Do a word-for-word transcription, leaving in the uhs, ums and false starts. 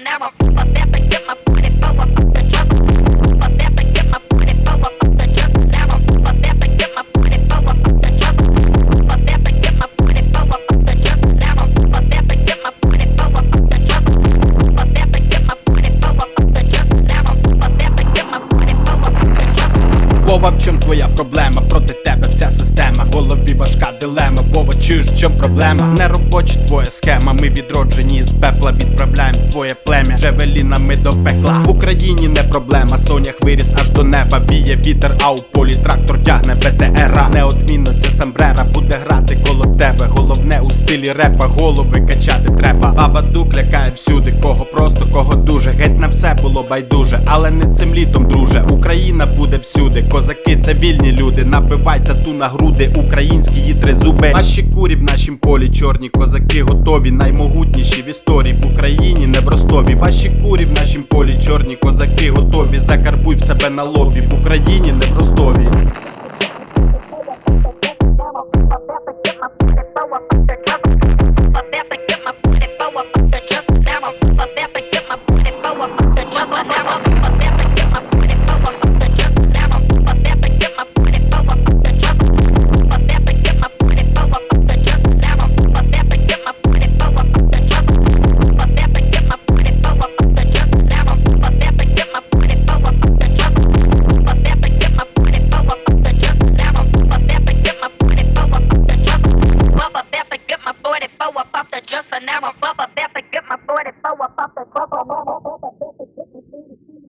now I'm up there to get my booty blow up the drum. Up there to get my booty blow up the drum. Now I'm up there to get my booty blow up the drum. Up there to get my booty blow up the drum. Now I'm up there to get my booty blow up the drum. Up there to get my booty blow up the drum. Now I'm up there to get my booty blow up the drum. Вова, в чим твоя проблема? Проти тебе вся система, в голові важка дилема. Вова, чуєш, в чим проблема? Не робоча твоя схема, ми відроджені з пепла, відправляємо твоє плем'я джевелінами до пекла. В Україні не проблема, сонях виріс аж до неба. Віє вітер, а у полі трактор тягне Б Т Р А. Неодмінно ця самбрера буде грати коло тебе. Головне у стилі репа, голови качати треба. Бабадук лякає всюди, кого просто, кого дуже. Геть на все було байдуже, але не цим літом, друже. Україна буде всюди, козаки це вільні люди. Набивай тату на груди, українські її тризуби. Ваші курі в нашім полі, чорні козаки готові. Наймогутніші в історії, в Україні, не в Ростові. Ваші курі в нашім полі, чорні козаки готові. Закарбуй в себе на лобі, в Україні, не в Ростові.